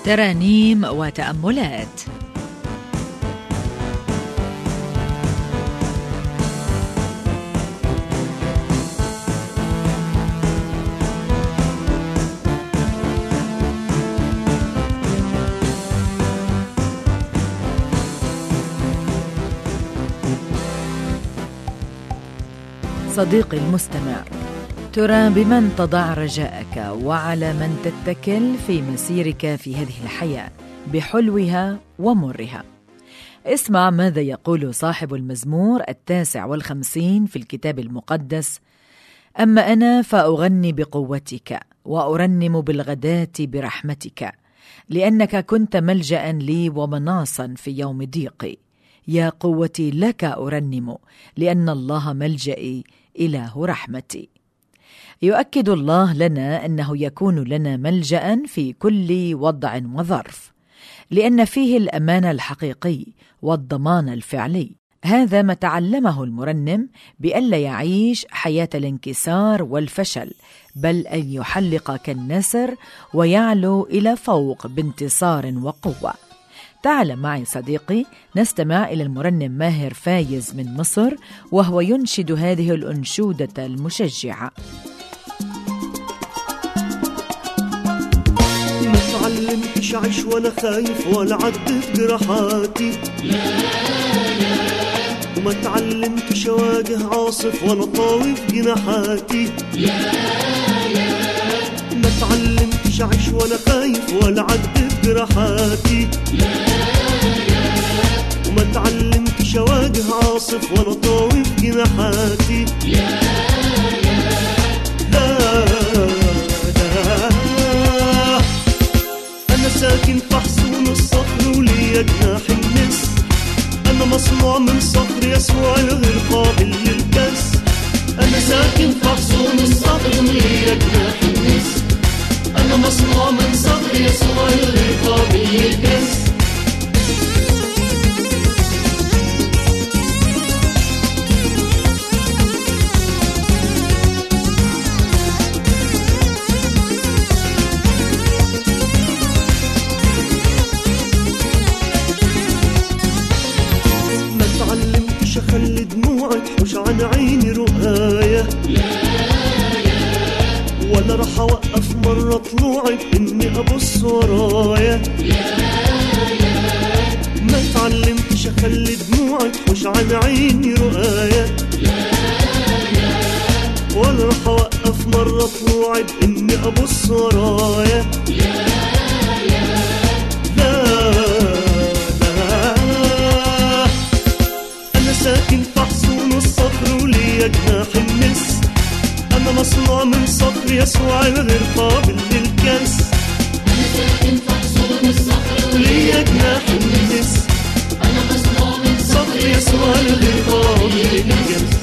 ترانيم وتأملات. صديقي المستمع، ترى بمن تضع رجاءك وعلى من تتكل في مسيرك في هذه الحياة بحلوها ومرها. اسمع ماذا يقول صاحب المزمور 59 في الكتاب المقدس: أما أنا فأغني بقوتك وأرنم بالغداة برحمتك، لأنك كنت ملجأ لي ومناصا في يوم ضيقي. يا قوتي لك أرنم، لأن الله ملجئي إله رحمتي. يؤكد الله لنا أنه يكون لنا ملجأ في كل وضع وظرف، لأن فيه الأمان الحقيقي والضمان الفعلي. هذا ما تعلمه المرنم، بألا يعيش حياة الانكسار والفشل، بل أن يحلق كالنسر ويعلو إلى فوق بانتصار وقوة. تعال معي صديقي نستمع إلى المرنم ماهر فايز من مصر، وهو ينشد هذه الأنشودة المشجعة. ما تعلمتش أعيش وأنا خايف ولا عدت جراحاتي، وما تعلمتش أواجه عاصف وأنا طاوف جناحاتي. ما تعلمتش أعيش وأنا خايف ولا عدت جراحاتي، وما تعلمتش أواجه عاصف وأنا طاوف جناحاتي. أنا ساكن في حصون الصخر وليا جناح النسر، أنا مصنوع من صخر يسوع الغير قابل للكسر. أنا ساكن في حصون الصخر وليا جناح النسر، أنا مصنوع من صخر يسوع الغير قابل للكسر. خلي دموعي تحوش عن عيني رؤاية، ولا رح أوقف مرة طلوعي بإني أبص ورايا. ما تعلمتش أخلي دموعي تحوش عن عيني رؤاية، ولا رح أوقف مرة طلوعي بإني أبص ورايا. ساكن في حصون الصخر وليا جناح النسر، أنا مصنوع من صخر يسوع الغير قابل للكسر. أنا ساكن في حصون الصخر وليا جناح النسر، أنا مصنوع من صخر يسوع الغير قابل للكسر.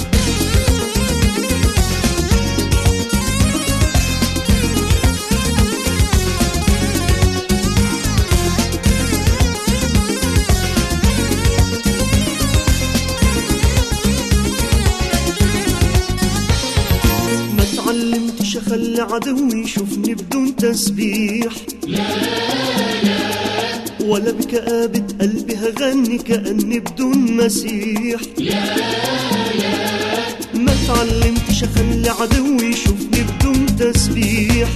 معلمتش اخلي عدوي يشوفني بدون تسبيح، ولا بكآبة قلبي هغني كأني بدون مسيح. ما تعلمتش اخلي عدوي يشوفني بدون تسبيح،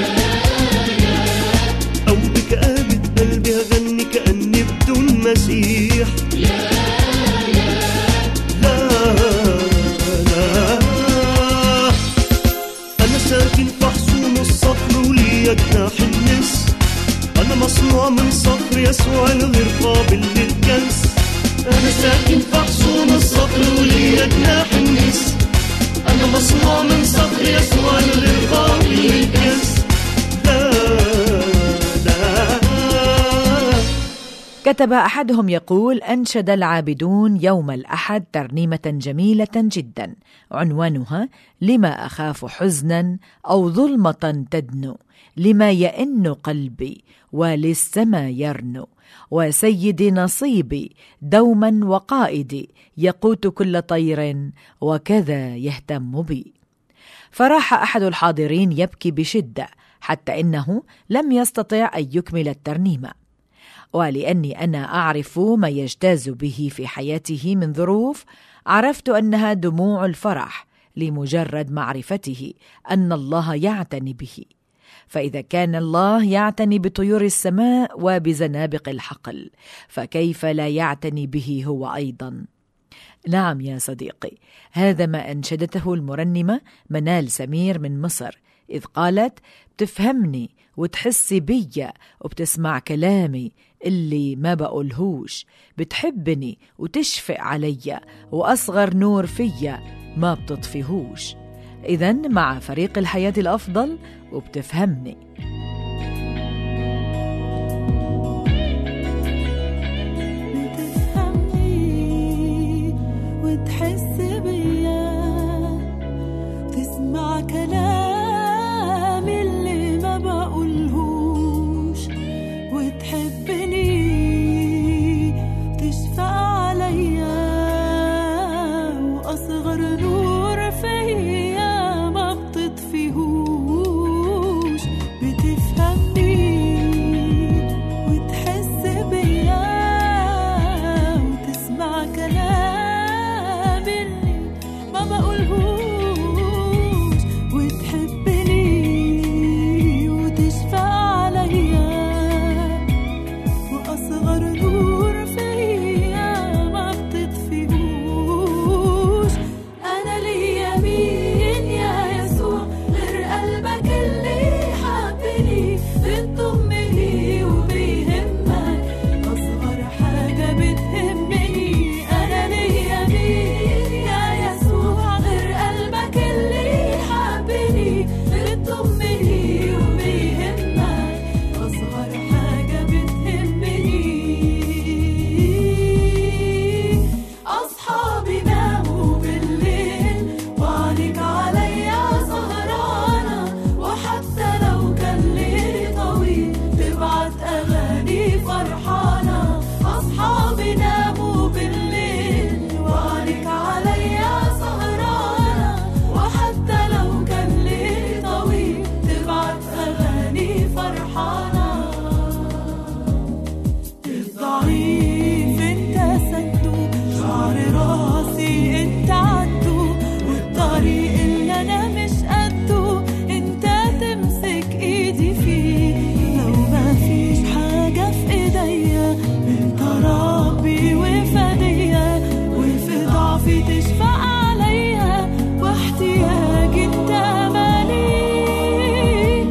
او بكآبة قلبي هغني كأني بدون مسيح. ساكن في حصون الصخر وليا جناح النسر، أنا مصنوع من صخر يسوع الغير قابل للكسر. أنا ساكن في حصون الصخر وليا جناح النسر، أنا مصنوع من صخر يسوع الغير قابل للكسر. كتب أحدهم يقول: أنشد العابدون يوم الأحد ترنيمة جميلة جدا عنوانها: لما أخاف حزنا أو ظلمة تدنو، لما يئن قلبي وللسما يرنو، وسيدي نصيبي دوما وقائدي، يقوت كل طير وكذا يهتم بي. فراح أحد الحاضرين يبكي بشدة حتى إنه لم يستطع أن يكمل الترنيمة. ولأني أنا أعرف ما يجتاز به في حياته من ظروف، عرفت أنها دموع الفرح لمجرد معرفته أن الله يعتني به. فإذا كان الله يعتني بطيور السماء وبزنابق الحقل، فكيف لا يعتني به هو أيضا؟ نعم يا صديقي، هذا ما أنشدته المرنمة منال سمير من مصر، إذ قالت: بتفهمني وتحسي بيا وبتسمع كلامي اللي ما بقولهوش، بتحبني وتشفق عليا، وأصغر نور فيا ما بتطفيهوش. إذن مع فريق الحياة الأفضل وبتفهمني. بتفهمني وتحس بيا، تسمع كلامي اللي ما بقولهوش، وتحبني تشفق عليا، وأصغر نور فيا ما بتطفيهوش. بتفهمني وتحس بيا، وتسمع كلامي اللي ما بقولهوش، وتحبني وتشفق عليا، وأصغر نور فيا ما بتطفيهوش. أنا ليا مين يا يسوع غير قلبك اللي حبني، بتضمني وبيهمك أصغر حاجة بتهمني. أنا ليا مين يا يسوع غير قلبك اللي حبني، بتضمني وبيهمك أصغر حاجة بتهمني. أصحابي ناموا بالليل وعليك عليا سهرانة، وحتى لو كان ليلي طويل تبعت أغاني فرحانة. أصحابي ناموا بالليل وعليك عليا سهرانة، وحتى لو كان ليلي طويل تبعت أغاني فرحانة. الضعيف انت سنده، شعر راسي انت عدو، والطريق اللي انا مش قده انت تمسك ايدي فيه. لو ما فيش حاجة في ايديا انت ربي وفدية، وفي ضعفي تشفق عليا، واحتياجي انت مالي.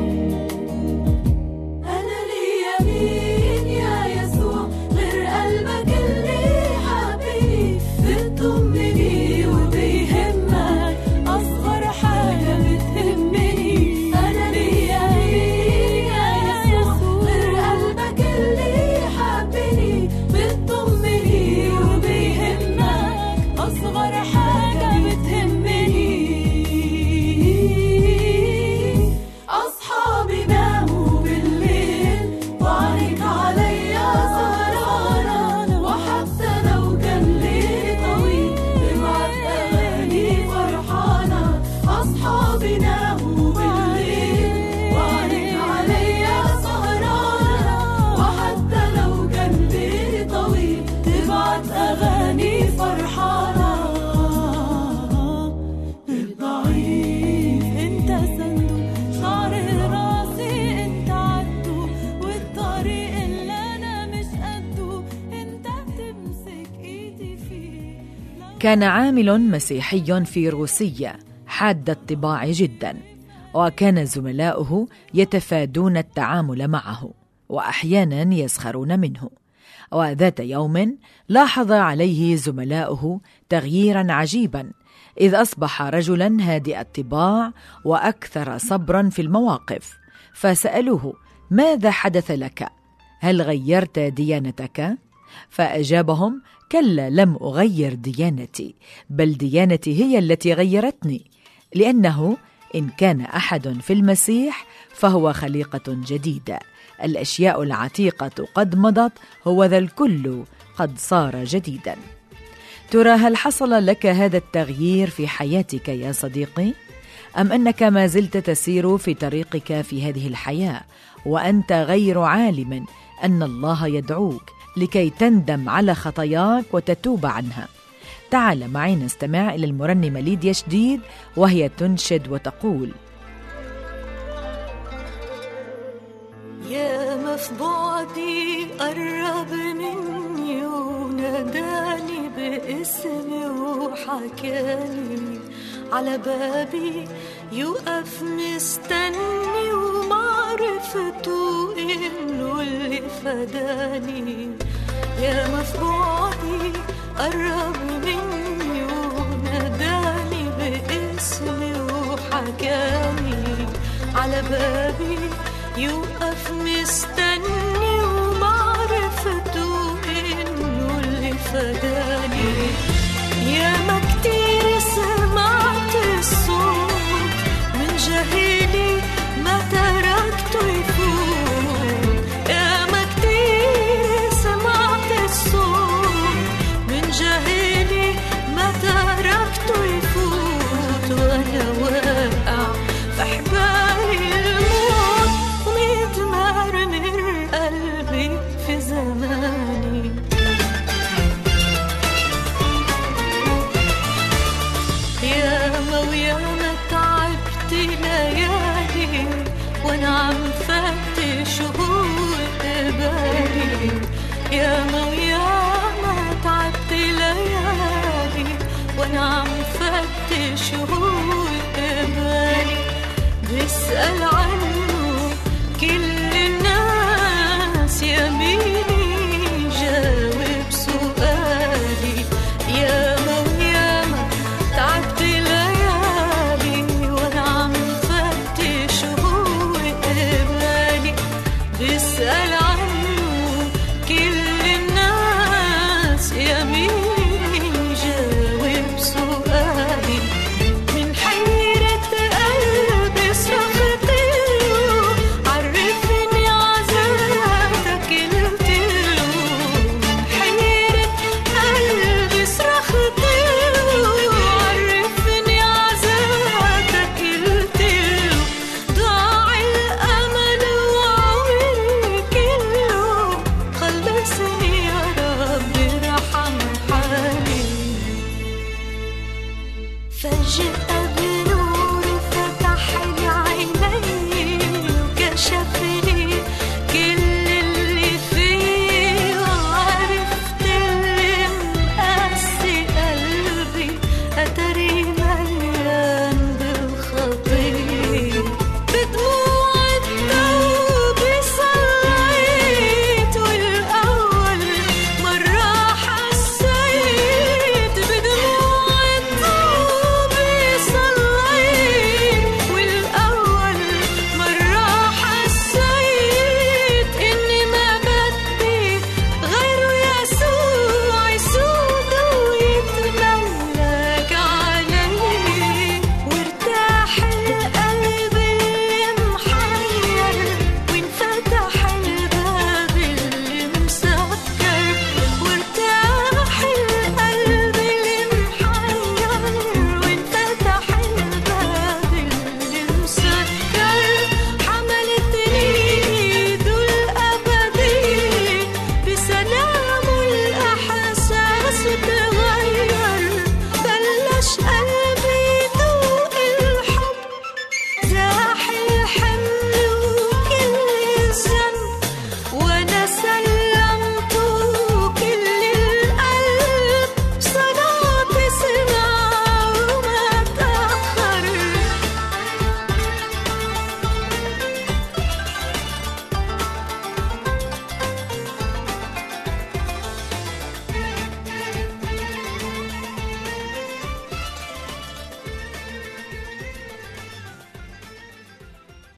أنا ليا مين يا يسوع غير قلبك اللي حبني، بتضمني وبيهمك أصغر حاجة بتهمني. أنا ليا مين يا يسوع غير قلبك اللي حبني، بتضمني وبيهمك أصغر حاجة بتهمني. أصحابي ناموا بالليل وعليك عليا سهرانة، وحتى لو كان ليلي طويل تبعت أغاني فرحانة. أصحابي ناموا بالليل وعليك عليا سهرانة، وحتى لو كان ليلي طويل تبعت أغاني فرحانة. الضعيف انت سنده، شعر راسي انت عدو، والطريق اللي انا مش قده انت تمسك ايدي فيه. كان عامل مسيحي في روسيا حاد الطباع جدا، وكان زملاؤه يتفادون التعامل معه وأحيانا يسخرون منه. وذات يوم لاحظ عليه زملاؤه تغييرا عجيبا، إذ أصبح رجلا هادئ الطباع وأكثر صبرا في المواقف. فسألوه: ماذا حدث لك؟ هل غيرت ديانتك؟ فأجابهم: كلا، لم أغير ديانتي، بل ديانتي هي التي غيرتني، لأنه إن كان أحد في المسيح فهو خليقة جديدة، الأشياء العتيقة قد مضت، هو ذا الكل قد صار جديدا. ترى هل حصل لك هذا التغيير في حياتك يا صديقي؟ أم أنك ما زلت تسير في طريقك في هذه الحياة وأنت غير عالم أن الله يدعوك لكي تندم على خطاياك وتتوب عنها؟ تعال معي نستمع إلى المرنمة ليديا شديد وهي تنشد وتقول: يا مفبعدي قرب مني وناداني باسمي وحكاني على بابي يوقف مستني ومعرفته إنه اللي فداني. يا مفبعدي قرب مني وناداني باسمي وحكاني على بابي يوقف مستني ومعرفته إنه اللي فداني. يا ما كتير سمعت الصوت من جهيلي ما تركته يفوت. يا ما كتير سمعت الصوت من جهيلي ما تركته يفوت. وأنا واقع في حبالي الموت ومتمرمر قلبي في زماني. ياما وياما تعبت ليالي وانا عم فتش وقبالي. ياما وياما تعبت ليالي وانا عم فتش وقبالي. بسأل